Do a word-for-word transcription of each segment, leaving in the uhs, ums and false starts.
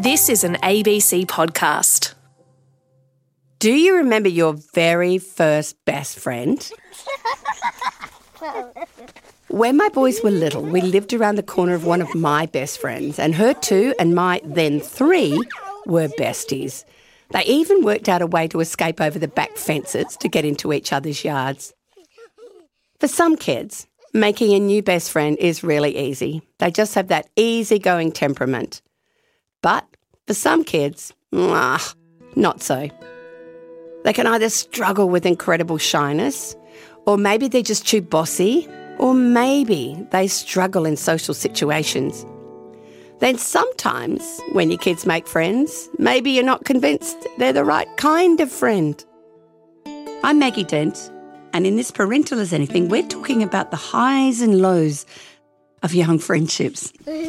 This is an A B C podcast. Do you remember your very first best friend? When my boys were little, we lived around the corner of one of my best friends, and her two and my then three were besties. They even worked out a way to escape over the back fences to get into each other's yards. For some kids, making a new best friend is really easy. They just have that easygoing temperament. But for some kids, ah, not so. They can either struggle with incredible shyness, or maybe they're just too bossy, or maybe they struggle in social situations. Then sometimes when your kids make friends, maybe you're not convinced they're the right kind of friend. I'm Maggie Dent, and in this Parental as Anything, we're talking about the highs and lows of young friendships.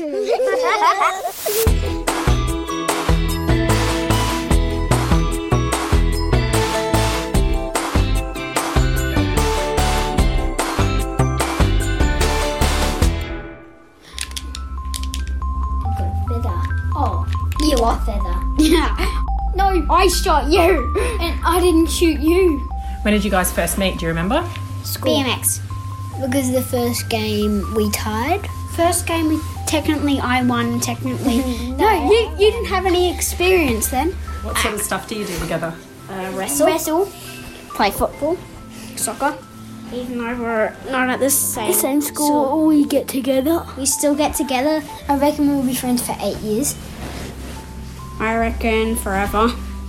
You are feather. Yeah. No, I shot you. And I didn't shoot you. When did you guys first meet? Do you remember? School. B M X. Because the first game we tied. First game we technically I won. Technically, no, no you you didn't have any experience then. What sort of stuff do you do together? Uh, wrestle. Wrestle. Play football. Soccer. Even though we're not at the same, the same school, so we get together. We still get together. I reckon we'll be friends for eight years. I reckon forever.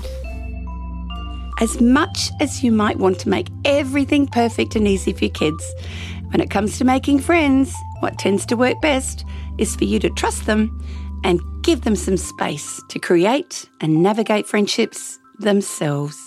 As much as you might want to make everything perfect and easy for your kids, when it comes to making friends, what tends to work best is for you to trust them and give them some space to create and navigate friendships themselves.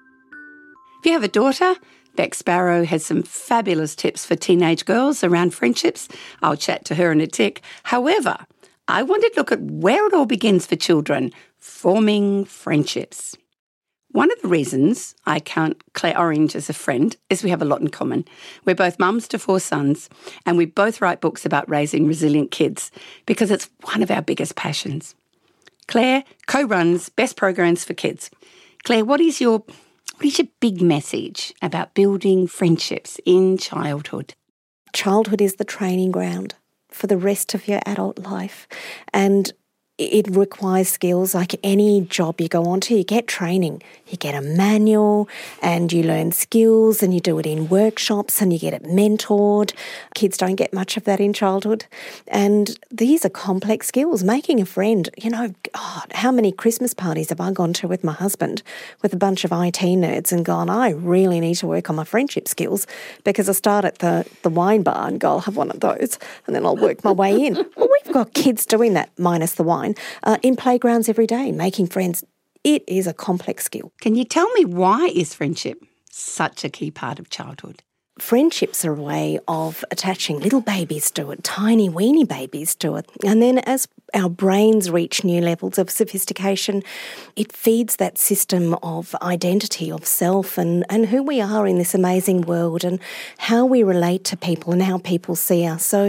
If you have a daughter, Beck Sparrow has some fabulous tips for teenage girls around friendships. I'll chat to her in a tick. However, I wanted to look at where it all begins for children, forming friendships. One of the reasons I count Claire Orange as a friend is we have a lot in common. We're both mums to four sons, and we both write books about raising resilient kids because it's one of our biggest passions. Claire co-runs Best Programs for Kids. Claire, what is your what is your big message about building friendships in childhood? Childhood is the training ground for the rest of your adult life, and it requires skills like any job you go on to. You get training, you get a manual and you learn skills and you do it in workshops and you get it mentored. Kids don't get much of that in childhood. And these are complex skills. Making a friend, you know, God, how many Christmas parties have I gone to with my husband with a bunch of I T nerds and gone, I really need to work on my friendship skills because I start at the, the wine bar and go, I'll have one of those and then I'll work my way in. Well, we've got kids doing that minus the wine. Uh, in playgrounds every day, making friends, it is a complex skill. Can you tell me why is friendship such a key part of childhood? Friendships are a way of attaching little babies to it, tiny weeny babies to it. And then as our brains reach new levels of sophistication, it feeds that system of identity, of self and, and who we are in this amazing world and how we relate to people and how people see us. So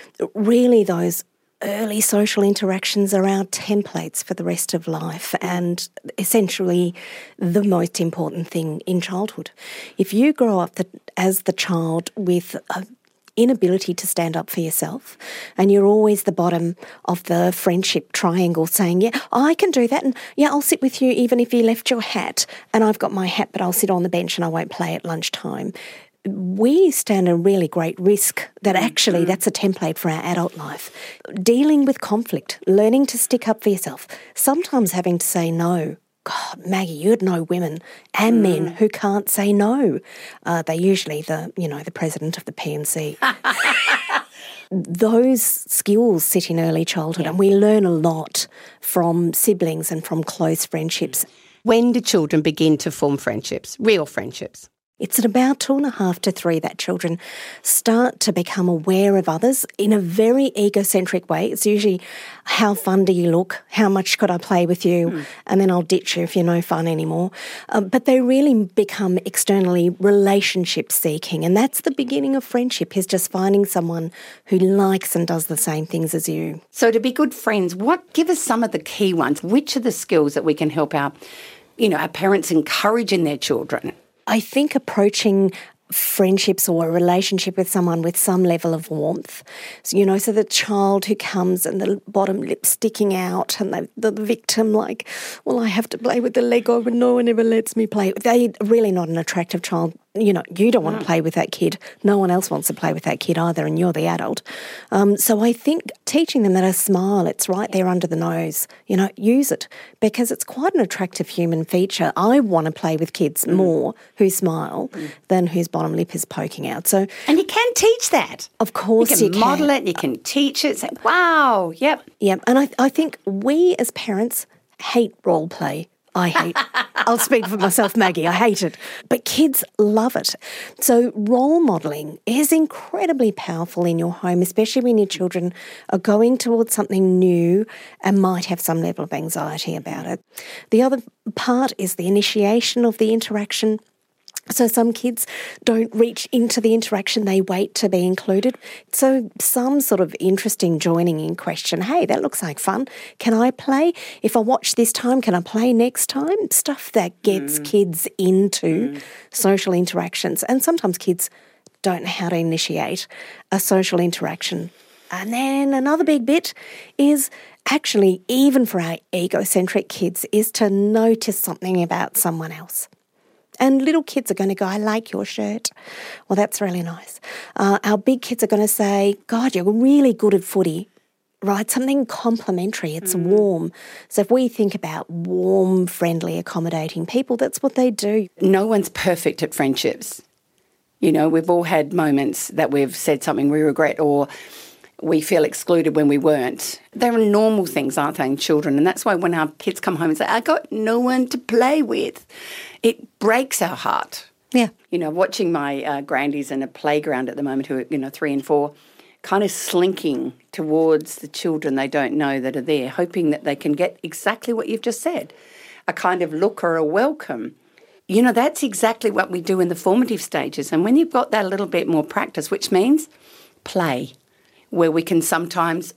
really those early social interactions are our templates for the rest of life and essentially the most important thing in childhood. If you grow up the, as the child with an inability to stand up for yourself and you're always the bottom of the friendship triangle saying, yeah, I can do that and yeah, I'll sit with you even if you left your hat and I've got my hat but I'll sit on the bench and I won't play at lunchtime. We stand a really great risk that actually that's a template for our adult life. Dealing with conflict, learning to stick up for yourself, sometimes having to say no. God, Maggie, you'd know women and men who can't say no. Uh, they're usually the, you know, the president of the P N C. Those skills sit in early childhood and we learn a lot from siblings and from close friendships. When do children begin to form friendships, real friendships? It's at about two and a half to three that children start to become aware of others in a very egocentric way. It's usually, how fun do you look? How much could I play with you? Mm. And then I'll ditch you if you're no fun anymore. Um, but they really become externally relationship seeking. And that's the beginning of friendship, is just finding someone who likes and does the same things as you. So to be good friends, what give us some of the key ones? Which are the skills that we can help our, you know, our parents encourage in their children? I think approaching friendships or a relationship with someone with some level of warmth. So, you know, so the child who comes and the bottom lip sticking out and the, the victim like, well, I have to play with the Lego but no one ever lets me play. They're really not an attractive child. You know, you don't want to play with that kid. No one else wants to play with that kid either, and you're the adult. Um, so I think teaching them that a smile, it's right there under the nose, you know, use it, because it's quite an attractive human feature. I want to play with kids mm. more who smile mm. than whose bottom lip is poking out. So, and you can teach that. Of course you can. You can model it, you can teach it. Say, wow, yep. Yep, and I, I think we as parents hate role play. I hate I'll speak for myself, Maggie. I hate it. But kids love it. So role modelling is incredibly powerful in your home, especially when your children are going towards something new and might have some level of anxiety about it. The other part is the initiation of the interaction. So some kids don't reach into the interaction, they wait to be included. So some sort of interesting joining in question, hey, that looks like fun. Can I play? If I watch this time, can I play next time? Stuff that gets mm. kids into mm. social interactions. And sometimes kids don't know how to initiate a social interaction. And then another big bit is actually, even for our egocentric kids, is to notice something about someone else. And little kids are going to go, I like your shirt. Well, that's really nice. Uh, our big kids are going to say, God, you're really good at footy, right? Something complimentary. It's mm. warm. So if we think about warm, friendly, accommodating people, that's what they do. No one's perfect at friendships. You know, we've all had moments that we've said something we regret, or we feel excluded when we weren't. They're normal things, aren't they, in children? And that's why when our kids come home and say, I got no one to play with, it breaks our heart. Yeah. You know, watching my uh, grandies in a playground at the moment who are, you know, three and four, kind of slinking towards the children they don't know that are there, hoping that they can get exactly what you've just said, a kind of look or a welcome. You know, that's exactly what we do in the formative stages. And when you've got that little bit more practice, which means play, where we can sometimes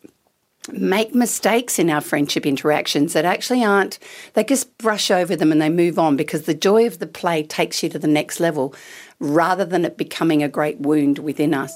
make mistakes in our friendship interactions that actually aren't, they just brush over them and they move on, because the joy of the play takes you to the next level rather than it becoming a great wound within us.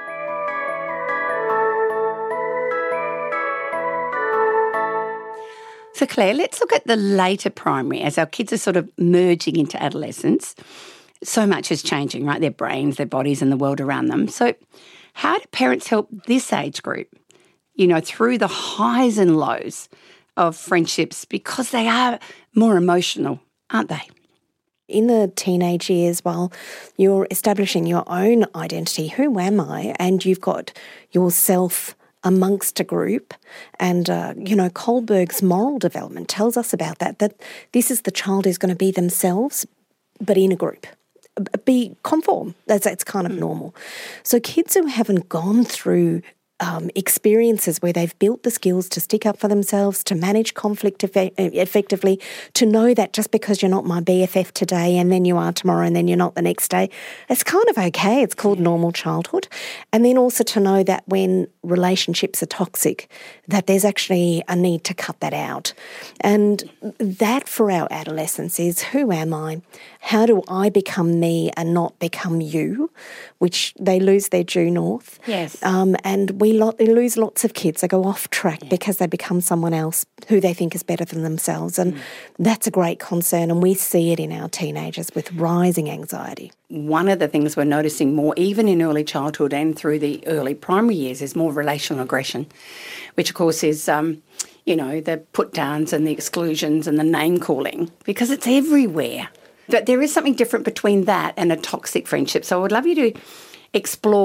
So Claire, let's look at the later primary as our kids are sort of merging into adolescence. So much is changing, right? Their brains, their bodies and the world around them. So how do parents help this age group, you know, through the highs and lows of friendships, because they are more emotional, aren't they? In the teenage years, while you're establishing your own identity, who am I? And you've got yourself amongst a group. And, uh, you know, Kohlberg's moral development tells us about that, that this is the child who's going to be themselves, but in a group. Be conform. That's, that's kind of mm. normal. So kids who haven't gone through um, experiences where they've built the skills to stick up for themselves, to manage conflict eff- effectively, to know that just because you're not my B F F today and then you are tomorrow and then you're not the next day, it's kind of okay. It's called normal childhood. And then also to know that when relationships are toxic, that there's actually a need to cut that out. And that for our adolescents is, who am I? How do I become me and not become you? Which they lose their due north. Yes. Um, and we lo- they lose lots of kids. They go off track yeah. because they become someone else who they think is better than themselves. And mm. that's a great concern. And we see it in our teenagers with rising anxiety. One of the things we're noticing more, even in early childhood and through the early primary years, is more relational aggression, which of course is, um, you know, the put-downs and the exclusions and the name-calling, because it's everywhere. But there is something different between that and a toxic friendship. So I would love you to explore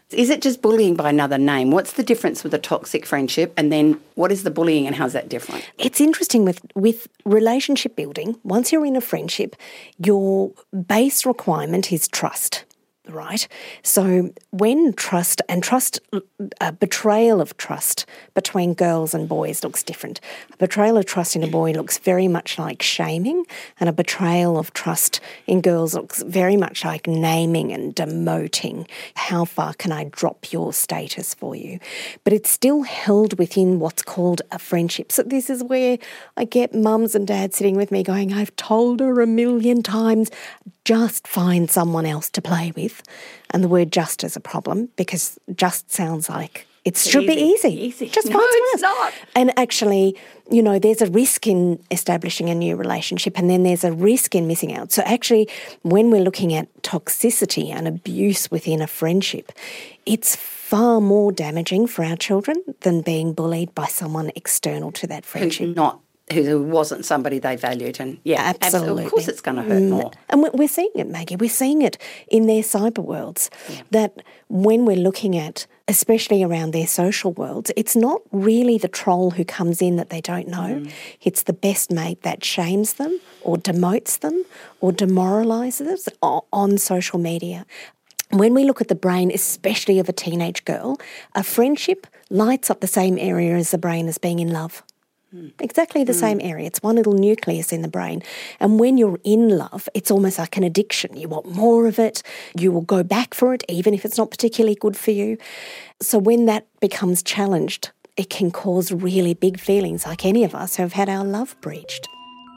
Is it just bullying by another name? What's the difference with a toxic friendship, and then what is the bullying and how's that different? It's interesting with, with relationship building. Once you're in a friendship, your base requirement is trust. Right? So when trust and trust, a betrayal of trust between girls and boys looks different. A betrayal of trust in a boy looks very much like shaming, and a betrayal of trust in girls looks very much like naming and demoting. How far can I drop your status for you? But it's still held within what's called a friendship. So this is where I get mums and dads sitting with me going, I've told her a million times, just find someone else to play with. And the word just is a problem because just sounds like it should easy. be easy. Easy. Just no, find someone it's else. not. And actually, you know, there's a risk in establishing a new relationship, and then there's a risk in missing out. So actually, when we're looking at toxicity and abuse within a friendship, it's far more damaging for our children than being bullied by someone external to that friendship. Who's not who wasn't somebody they valued. And yeah, Absolutely. absolutely. Of course it's going to hurt more. And we're seeing it, Maggie. We're seeing it in their cyber worlds, yeah. That when we're looking at, especially around their social worlds, it's not really the troll who comes in that they don't know. Mm. It's the best mate that shames them or demotes them or demoralises them on social media. When we look at the brain, especially of a teenage girl, a friendship lights up the same area as the brain as being in love. Exactly the mm. same area. It's one little nucleus in the brain. And when you're in love, it's almost like an addiction. You want more of it. You will go back for it, even if it's not particularly good for you. So when that becomes challenged, it can cause really big feelings, like any of us who have had our love breached.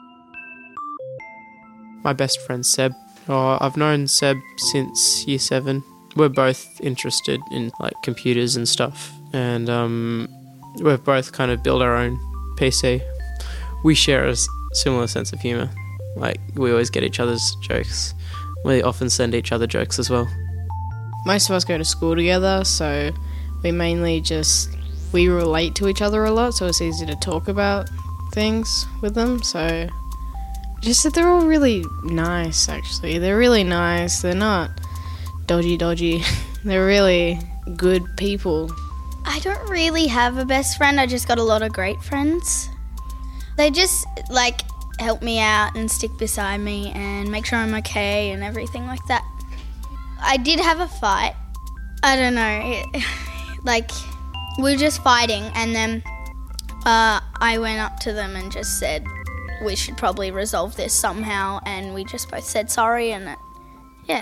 My best friend, Seb. Oh, I've known Seb since year seven. We're both interested in like computers and stuff. And um, we've both kind of built our own P C. We share a similar sense of humour. Like, we always get each other's jokes. We often send each other jokes as well. Most of us go to school together, so we mainly just, we relate to each other a lot, so it's easy to talk about things with them. So just that they're all really nice, actually. They're really nice. They're not dodgy dodgy. They're really good people. I don't really have a best friend. I just got a lot of great friends. They just, like, help me out and stick beside me and make sure I'm okay and everything like that. I did have a fight. I don't know. It, like, we were just fighting, and then uh, I went up to them and just said, we should probably resolve this somehow, and we just both said sorry, and it, yeah.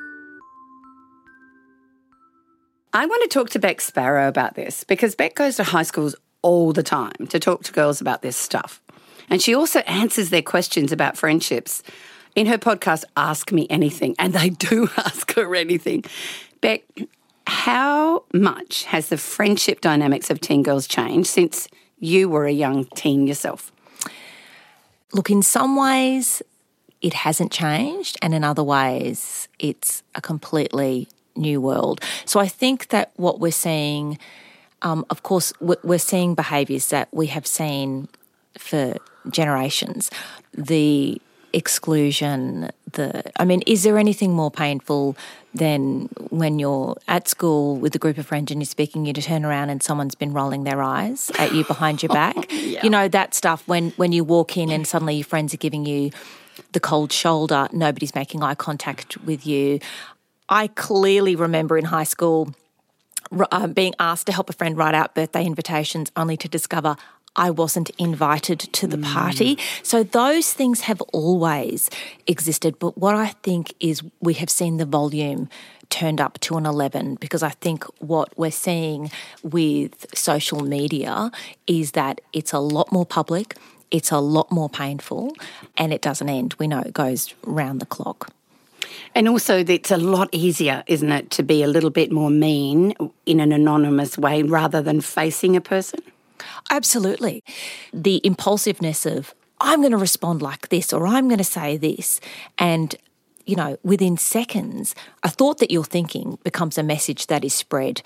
I want to talk to Beck Sparrow about this because Beck goes to high schools all the time to talk to girls about this stuff. And she also answers their questions about friendships in her podcast, Ask Me Anything, and they do ask her anything. Beck, how much has the friendship dynamics of teen girls changed since you were a young teen yourself? Look, in some ways it hasn't changed, and in other ways it's a completely new world. So I think that what we're seeing, um, of course, we're seeing behaviours that we have seen for generations. The exclusion, the, I mean, is there anything more painful than when you're at school with a group of friends and you're speaking, you to turn around and someone's been rolling their eyes at you behind your back? Yeah. You know, that stuff when, when you walk in and suddenly your friends are giving you the cold shoulder, nobody's making eye contact with you. I clearly remember in high school uh, being asked to help a friend write out birthday invitations only to discover I wasn't invited to the party. So those things have always existed. But what I think is we have seen the volume turned up to an eleven, because I think what we're seeing with social media is that it's a lot more public, it's a lot more painful, and it doesn't end. We know it goes round the clock. And also it's a lot easier, isn't it, to be a little bit more mean in an anonymous way rather than facing a person? Absolutely. The impulsiveness of, I'm going to respond like this or I'm going to say this, and, you know, within seconds, a thought that you're thinking becomes a message that is spread.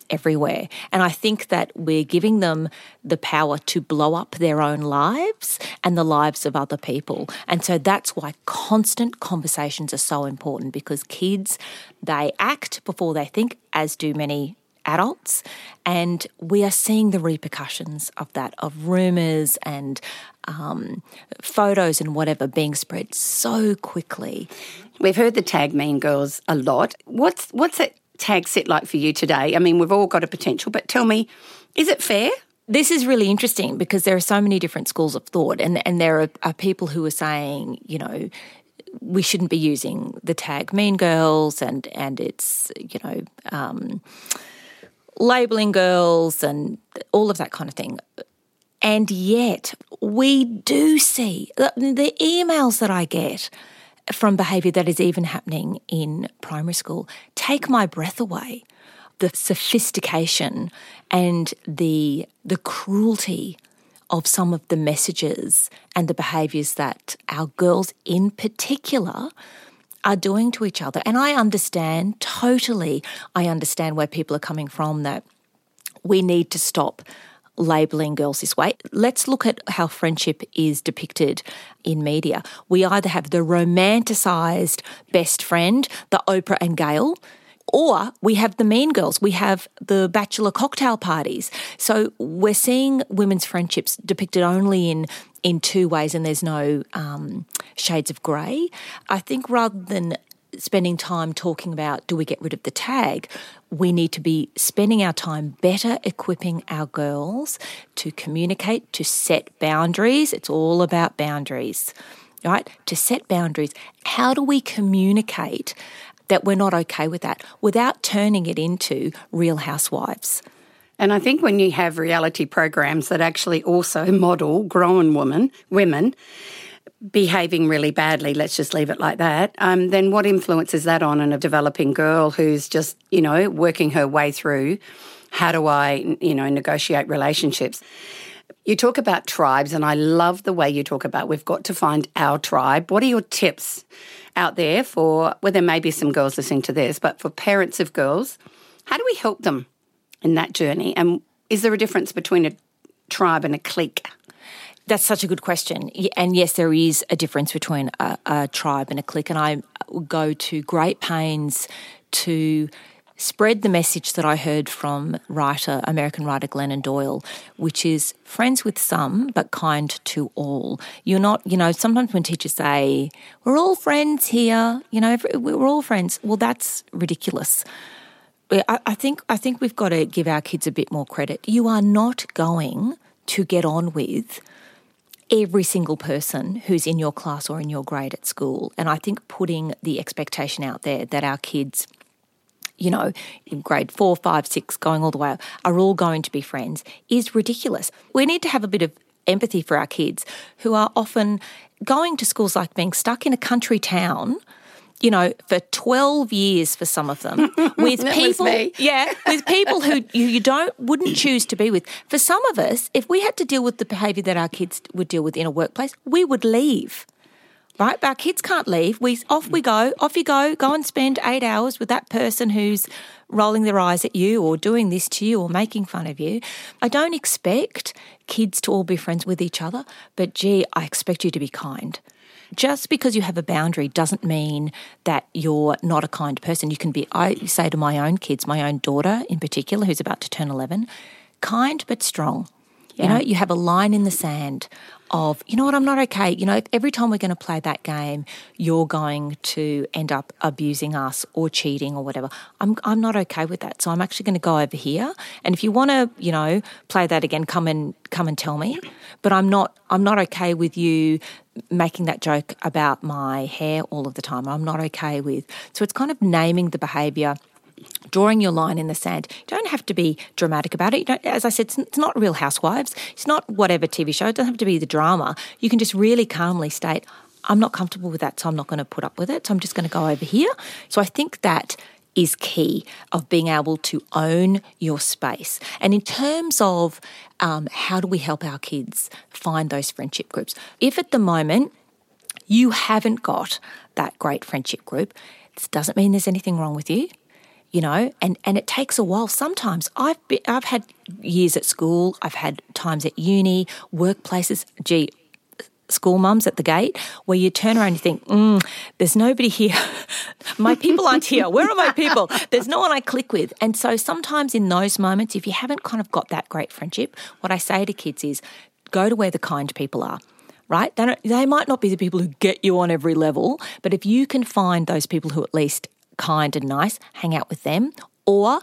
everywhere. And I think that we're giving them the power to blow up their own lives and the lives of other people. And so that's why constant conversations are so important, because kids, they act before they think, as do many adults, and we are seeing the repercussions of that, of rumours and um, photos and whatever being spread so quickly. We've heard the tag Mean Girls a lot. What's what's that tag set like for you today? I mean, we've all got a potential, but tell me, is it fair? This is really interesting because there are so many different schools of thought, and, and there are, are people who are saying, you know, we shouldn't be using the tag Mean Girls, and, and it's, you know, um, labelling girls and all of that kind of thing. And yet we do see the, the emails that I get from behaviour that is even happening in primary school take my breath away. The sophistication and the the cruelty of some of the messages and the behaviours that our girls in particular are doing to each other. And I understand totally, I understand where people are coming from, that we need to stop labelling girls this way. Let's look at how friendship is depicted in media. We either have the romanticised best friend, the Oprah and Gail, or we have the Mean Girls. We have the bachelor cocktail parties. So we're seeing women's friendships depicted only in in two ways, and there's no um, shades of grey. I think rather than spending time talking about do we get rid of the tag, we need to be spending our time better equipping our girls to communicate, to set boundaries. It's all about boundaries, right? To set boundaries. How do we communicate that we're not okay with that without turning it into Real Housewives? And I think when you have reality programs that actually also model grown women, women behaving really badly, let's just leave it like that, um, then what influence is that on a developing girl who's just, you know, working her way through how do I, you know, negotiate relationships? You talk about tribes, and I love the way you talk about we've got to find our tribe. What are your tips out there for, well, there may be some girls listening to this, but for parents of girls, how do we help them in that journey? And is there a difference between a tribe and a clique? That's such a good question. And yes, there is a difference between a, a tribe and a clique. And I go to great pains to spread the message that I heard from writer, American writer Glennon Doyle, which is friends with some, but kind to all. You're not, you know, sometimes when teachers say, we're all friends here, you know, we're all friends. Well, that's ridiculous. I, I think I think we've got to give our kids a bit more credit. You are not going to get on with every single person who's in your class or in your grade at school. And I think putting the expectation out there that our kids, you know, in grade four, five, six, going all the way up, are all going to be friends is ridiculous. We need to have a bit of empathy for our kids who are often going to schools like being stuck in a country town, you know, for twelve years for some of them, with people, yeah, with people who you, you don't wouldn't choose to be with. For some of us, if we had to deal with the behaviour that our kids would deal with in a workplace, we would leave. Right? But our kids can't leave. We off we go, off you go, go and spend eight hours with that person who's rolling their eyes at you or doing this to you or making fun of you. I don't expect kids to all be friends with each other, but gee, I expect you to be kind. Just because you have a boundary doesn't mean that you're not a kind person. You can be, I say to my own kids, my own daughter in particular, who's about to turn eleven, kind but strong. Yeah. You know, you have a line in the sand of, you know what, I'm not okay. You know, every time we're going to play that game, you're going to end up abusing us or cheating or whatever. I'm I'm not okay with that. So I'm actually going to go over here. And if you want to, you know, play that again, come and come and tell me. But I'm not I'm not okay with you making that joke about my hair all of the time. I'm not okay with. So it's kind of naming the behaviour, drawing your line in the sand. You don't have to be dramatic about it. You don't, as I said, it's, it's not Real Housewives. It's not whatever T V show. It doesn't have to be the drama. You can just really calmly state, I'm not comfortable with that, so I'm not going to put up with it. So I'm just going to go over here. So I think that is key of being able to own your space. And in terms of um, how do we help our kids find those friendship groups, if at the moment you haven't got that great friendship group, this doesn't mean there's anything wrong with you. you know, and, and it takes a while. Sometimes I've been, I've had years at school, I've had times at uni, workplaces, gee, school mums at the gate, where you turn around and you think, mm, there's nobody here. My people aren't here. Where are my people? There's no one I click with. And so sometimes in those moments, if you haven't kind of got that great friendship, what I say to kids is go to where the kind people are, right? They, don't, they might not be the people who get you on every level, but if you can find those people who are at least kind and nice, hang out with them. Or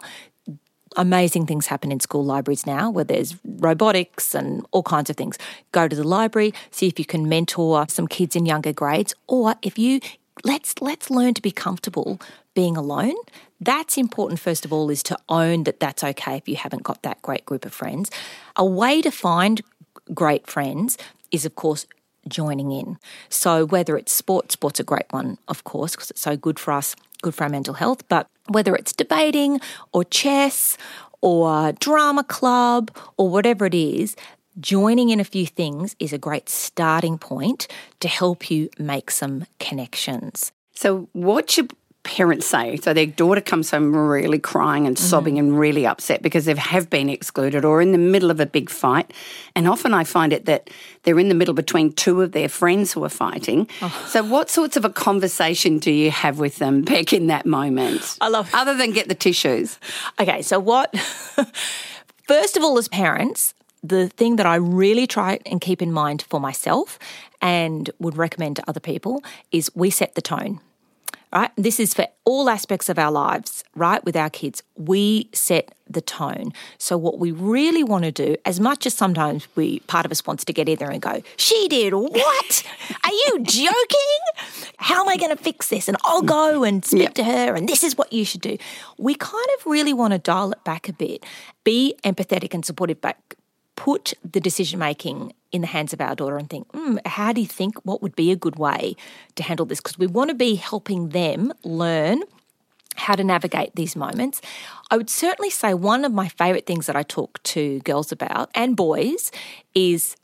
amazing things happen in school libraries now where there's robotics and all kinds of things. Go to the library, see if you can mentor some kids in younger grades, or if you let's let's learn to be comfortable being alone. That's important, first of all, is to own that that's okay if you haven't got that great group of friends. A way to find great friends is, of course, joining in. So whether it's sport, sport's a great one, of course, because it's so good for us, good for our mental health, but whether it's debating or chess or drama club or whatever it is, joining in a few things is a great starting point to help you make some connections. So what should parents say? So their daughter comes home really crying and sobbing mm-hmm. and really upset because they have been excluded or in the middle of a big fight. And often I find it that they're in the middle between two of their friends who are fighting. Oh. So what sorts of a conversation do you have with them back in that moment? I love Other than get the tissues. Okay, so what... First of all, as parents, the thing that I really try and keep in mind for myself and would recommend to other people is we set the tone. Right? This is for all aspects of our lives, right? With our kids, we set the tone. So what we really want to do, as much as sometimes we, part of us wants to get in there and go, she did what? Are you joking? How am I going to fix this? And I'll go and speak yep. to her and this is what you should do. We kind of really want to dial it back a bit, be empathetic and supportive back. Put the decision-making in the hands of our daughter and think, mm, how do you think, what would be a good way to handle this? Because we want to be helping them learn how to navigate these moments. I would certainly say one of my favourite things that I talk to girls about, and boys, is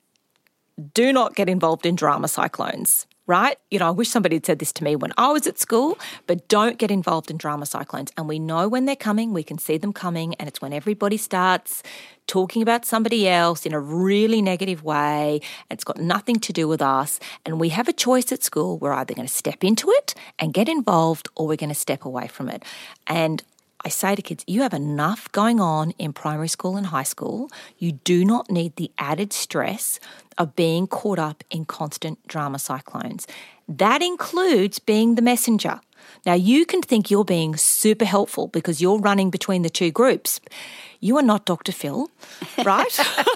do not get involved in drama cyclones. Right? You know, I wish somebody had said this to me when I was at school, but don't get involved in drama cyclones. And we know when they're coming, we can see them coming, and it's when everybody starts talking about somebody else in a really negative way. It's got nothing to do with us. And we have a choice at school. We're either going to step into it and get involved, or we're going to step away from it. And I say to kids, you have enough going on in primary school and high school. You do not need the added stress of being caught up in constant drama cyclones. That includes being the messenger. Now, you can think you're being super helpful because you're running between the two groups. You are not Doctor Phil, right?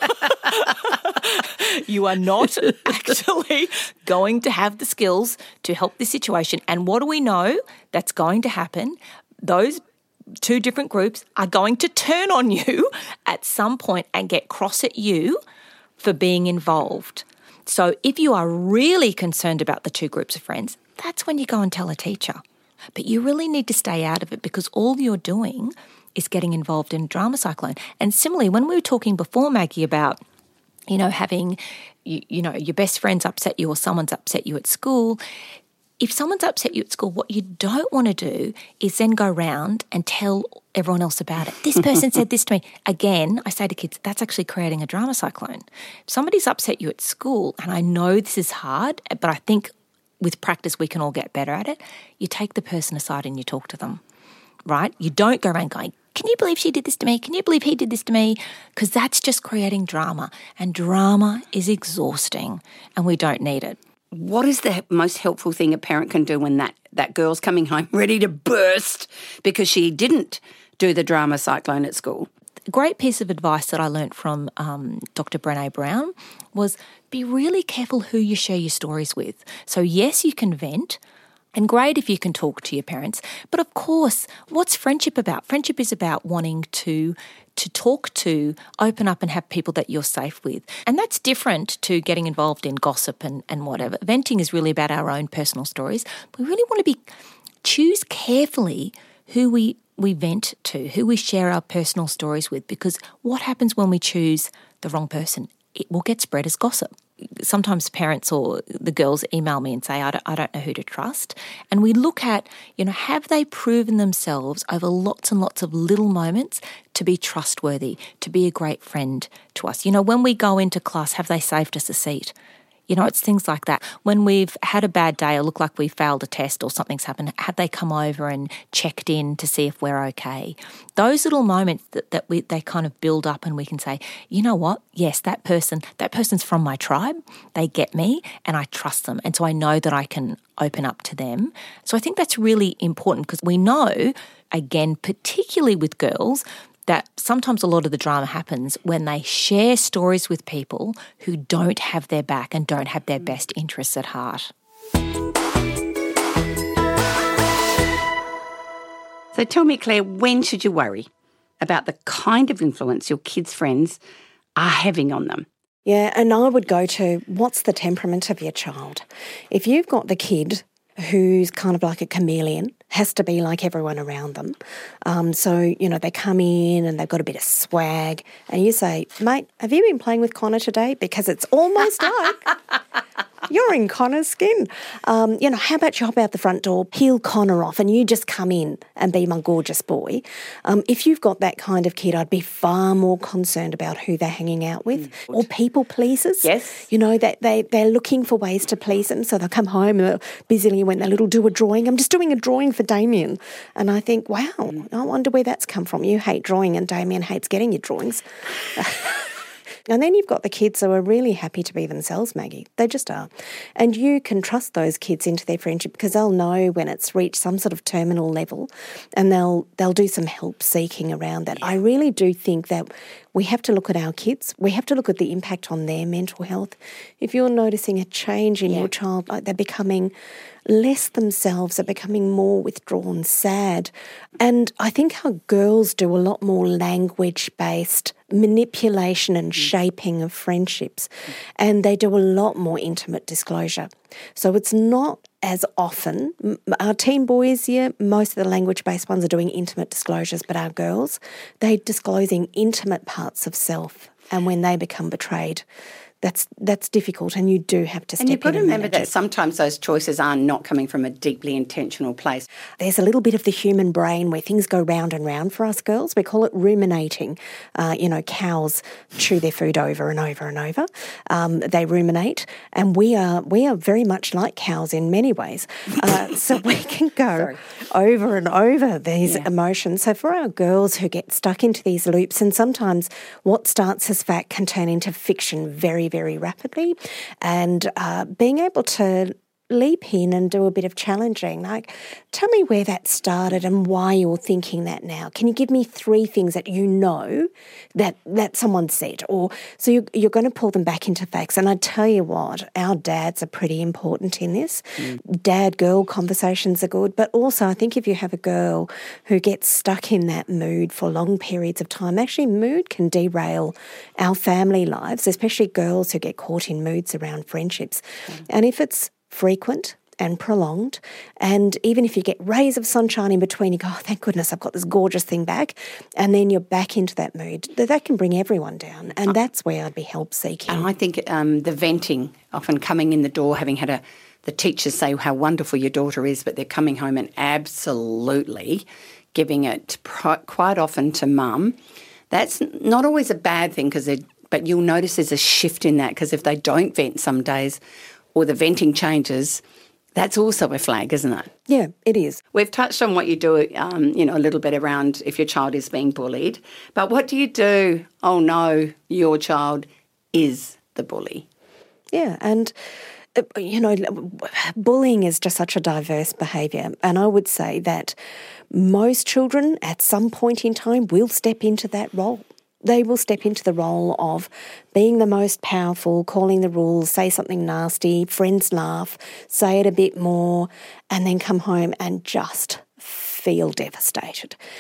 You are not actually going to have the skills to help this situation. And what do we know that's going to happen? Those two different groups are going to turn on you at some point and get cross at you for being involved. So if you are really concerned about the two groups of friends, that's when you go and tell a teacher. But you really need to stay out of it because all you're doing is getting involved in drama cyclone. And similarly, when we were talking before, Maggie, about, you know, having, you, you know, your best friends upset you or someone's upset you at school, if someone's upset you at school, what you don't want to do is then go round and tell everyone else about it. This person said this to me. Again, I say to kids, that's actually creating a drama cyclone. If somebody's upset you at school, and I know this is hard, but I think with practice we can all get better at it, you take the person aside and you talk to them, right? You don't go around going, can you believe she did this to me? Can you believe he did this to me? Because that's just creating drama, and drama is exhausting and we don't need it. What is the most helpful thing a parent can do when that, that girl's coming home ready to burst because she didn't do the drama cyclone at school? A great piece of advice that I learnt from um, Doctor Brené Brown was be really careful who you share your stories with. So yes, you can vent, and great if you can talk to your parents. But of course, what's friendship about? Friendship is about wanting to to talk to, open up and have people that you're safe with. And that's different to getting involved in gossip and, and whatever. Venting is really about our own personal stories. We really want to be choose carefully who we, we vent to, who we share our personal stories with, because what happens when we choose the wrong person? it will get spread as gossip. Sometimes parents or the girls email me and say, I don't, I don't know who to trust. And we look at, you know, have they proven themselves over lots and lots of little moments to be trustworthy, to be a great friend to us? You know, when we go into class, have they saved us a seat? You know, it's things like that. When we've had a bad day or look like we failed a test or something's happened, have they come over and checked in to see if we're okay? Those little moments that, that we they kind of build up and we can say, you know what? Yes, that person, that person's from my tribe. They get me and I trust them. And so I know that I can open up to them. So I think that's really important because we know, again, particularly with girls, that sometimes a lot of the drama happens when they share stories with people who don't have their back and don't have their best interests at heart. So tell me, Claire, when should you worry about the kind of influence your kids' friends are having on them? Yeah, and I would go to what's the temperament of your child? If you've got the kid who's kind of like a chameleon, has to be like everyone around them. Um, so, you know, they come in and they've got a bit of swag and you say, mate, have you been playing with Connor today? Because it's almost like you're in Connor's skin. Um, you know, how about you hop out the front door, peel Connor off and you just come in and be my gorgeous boy? Um, if you've got that kind of kid, I'd be far more concerned about who they're hanging out with. Mm, or people pleasers. Yes. You know, that they, they're looking for ways to please them. So they'll come home and they'll busily when they little do a drawing. I'm just doing a drawing for Damien. And I think, wow, I wonder where that's come from. You hate drawing and Damien hates getting your drawings. And then you've got the kids who are really happy to be themselves, Maggie. They just are. And you can trust those kids into their friendship because they'll know when it's reached some sort of terminal level and they'll they'll do some help seeking around that. Yeah. I really do think that we have to look at our kids. We have to look at the impact on their mental health. If you're noticing a change in yeah. your child, like they're becoming less themselves, they're becoming more withdrawn, sad. And I think our girls do a lot more language-based manipulation and shaping of friendships, and they do a lot more intimate disclosure. So it's not as often. Our teen boys, yeah, most of the language-based ones are doing intimate disclosures, but our girls, they're disclosing intimate parts of self, and when they become betrayed, That's that's difficult, and you do have to step in. And you've got to and remember that it. sometimes those choices are not coming from a deeply intentional place. There's a little bit of the human brain where things go round and round for us girls. We call it ruminating. Uh, you know, cows chew their food over and over and over. Um, they ruminate, and we are we are very much like cows in many ways. Uh, so we can go over and over these yeah. emotions. So for our girls who get stuck into these loops, and sometimes what starts as fact can turn into fiction very, very rapidly, and uh, being able to leap in and do a bit of challenging. Like, tell me where that started and why you're thinking that now. Can you give me three things that you know that that someone said? Or so you, you're going to pull them back into facts. And I tell you what, our dads are pretty important in this. Mm. Dad-girl conversations are good, but also I think if you have a girl who gets stuck in that mood for long periods of time, actually mood can derail our family lives, especially girls who get caught in moods around friendships. Mm. And if it's frequent and prolonged, and even if you get rays of sunshine in between, you go, oh, thank goodness I've got this gorgeous thing back, and then you're back into that mood, that can bring everyone down, and that's where I'd be help seeking. And I think um, the venting, often coming in the door, having had a the teachers say how wonderful your daughter is, but they're coming home and absolutely giving it pr- quite often to mum. That's not always a bad thing, because but you'll notice there's a shift in that, because if they don't vent some days, or the venting changes, that's also a flag, isn't it? Yeah, it is. We've touched on what you do, um, you know, a little bit around if your child is being bullied. But what do you do? Oh, no, your child is the bully. Yeah, and, uh, you know, bullying is just such a diverse behaviour. And I would say that most children at some point in time will step into that role. They will step into the role of being the most powerful, calling the rules, say something nasty, friends laugh, say it a bit more, and then come home and just feel devastated.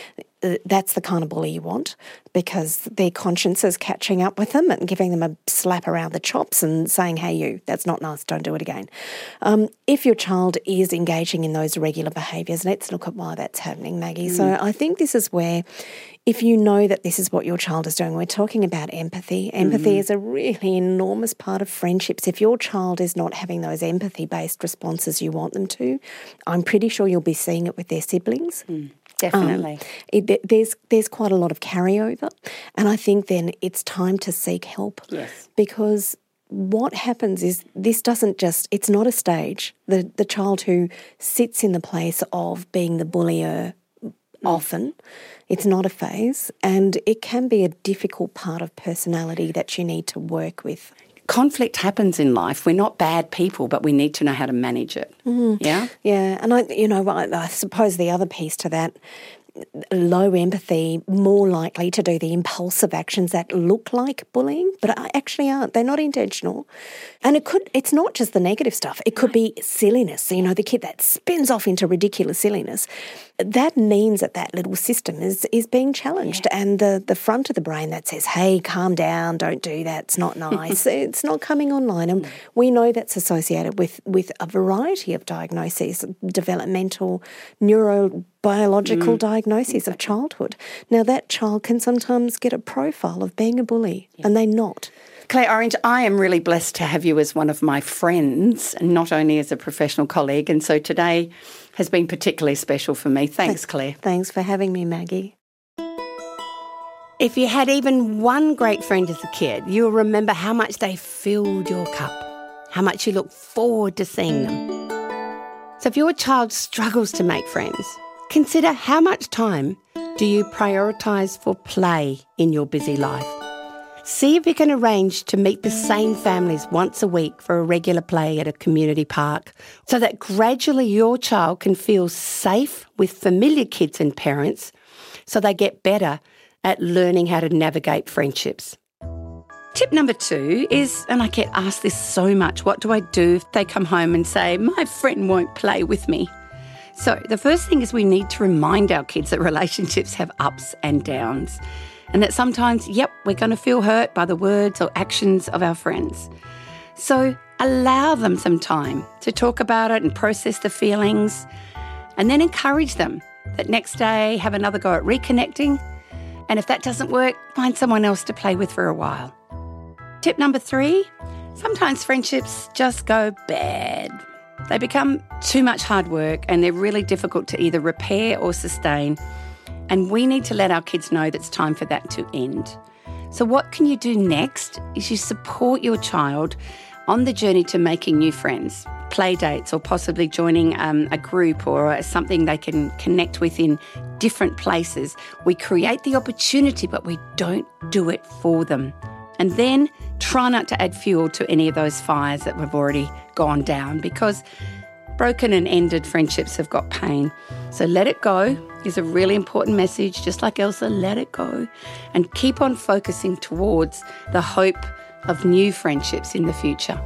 uh, that's the kind of bully you want, because their conscience is catching up with them and giving them a slap around the chops and saying, hey, you, that's not nice, don't do it again. Um, if your child is engaging in those regular behaviours, let's look at why that's happening, Maggie. Mm. So I think this is where, if you know that this is what your child is doing, we're talking about empathy. Empathy mm-hmm. is a really enormous part of friendships. If your child is not having those empathy-based responses you want them to, I'm pretty sure you'll be seeing it with their siblings. Mm, definitely. Um, it, there's there's quite a lot of carryover, and I think then it's time to seek help. Yes. Because what happens is this doesn't just, it's not a stage. The, the child who sits in the place of being the bullier often, it's not a phase, and it can be a difficult part of personality that you need to work with. Conflict happens in life. We're not bad people, but we need to know how to manage it. Mm. Yeah? Yeah, and I, you know, I, I suppose the other piece to that, low empathy, more likely to do the impulsive actions that look like bullying, but actually aren't. They're not intentional. And it could, it's not just the negative stuff. It could be silliness. You know, the kid that spins off into ridiculous silliness. That means that that little system is is being challenged. Yeah. And the, the front of the brain that says, hey, calm down, don't do that, it's not nice, it's not coming online. And we know that's associated with, with a variety of diagnoses, developmental, neurobiological mm. diagnoses of childhood. Now, that child can sometimes get a profile of being a bully, yeah. and they're not. Claire Orange, I am really blessed to have you as one of my friends, and not only as a professional colleague. And so today has been particularly special for me. Thanks, Claire. Thanks for having me, Maggie. If you had even one great friend as a kid, you'll remember how much they filled your cup, how much you look forward to seeing them. So if your child struggles to make friends, consider how much time do you prioritise for play in your busy life. See if you can arrange to meet the same families once a week for a regular play at a community park, so that gradually your child can feel safe with familiar kids and parents, so they get better at learning how to navigate friendships. Tip number two is, and I get asked this so much, what do I do if they come home and say, my friend won't play with me? So the first thing is we need to remind our kids that relationships have ups and downs. And that sometimes, yep, we're going to feel hurt by the words or actions of our friends. So allow them some time to talk about it and process the feelings, and then encourage them that next day have another go at reconnecting. And if that doesn't work, find someone else to play with for a while. Tip number three, sometimes friendships just go bad. They become too much hard work, and they're really difficult to either repair or sustain. And we need to let our kids know that it's time for that to end. So what can you do next is you support your child on the journey to making new friends, play dates, or possibly joining um, a group or something they can connect with in different places. We create the opportunity, but we don't do it for them. And then try not to add fuel to any of those fires that have already gone down, because broken and ended friendships have got pain. So let it go is a really important message. Just like Elsa, let it go and keep on focusing towards the hope of new friendships in the future.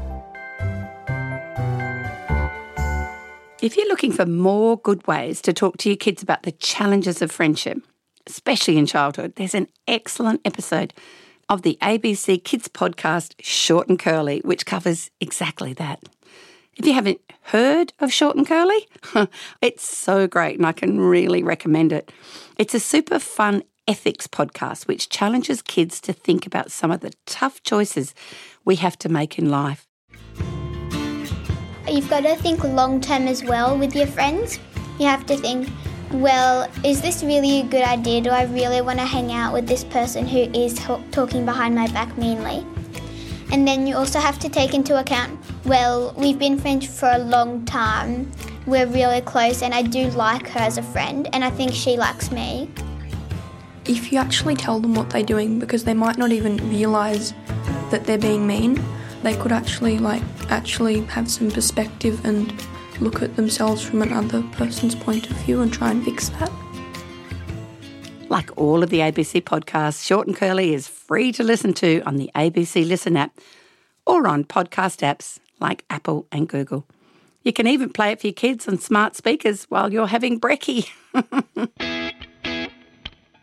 If you're looking for more good ways to talk to your kids about the challenges of friendship, especially in childhood, there's an excellent episode of the A B C Kids podcast, Short and Curly, which covers exactly that. If you haven't heard of Short and Curly, it's so great and I can really recommend it. It's a super fun ethics podcast which challenges kids to think about some of the tough choices we have to make in life. You've got to think long term as well with your friends. You have to think, well, is this really a good idea? Do I really want to hang out with this person who is t- talking behind my back meanly? And then you also have to take into account, well, we've been friends for a long time, we're really close, and I do like her as a friend, and I think she likes me. If you actually tell them what they're doing, because they might not even realise that they're being mean, they could actually like actually have some perspective and look at themselves from another person's point of view and try and fix that. Like all of the A B C podcasts, Short and Curly is free to listen to on the A B C Listen app or on podcast apps like Apple and Google. You can even play it for your kids on smart speakers while you're having brekkie.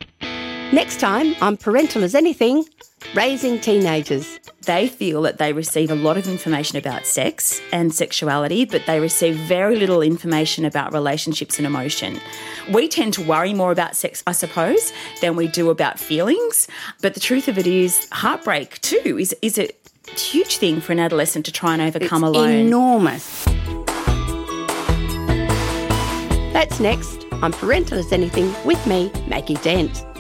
Next time on Parental as Anything, raising teenagers. They feel that they receive a lot of information about sex and sexuality, but they receive very little information about relationships and emotion. We tend to worry more about sex, I suppose, than we do about feelings. But the truth of it is, heartbreak too is, is a huge thing for an adolescent to try and overcome it's alone. Enormous. That's next on Parental as Anything with me, Maggie Dent.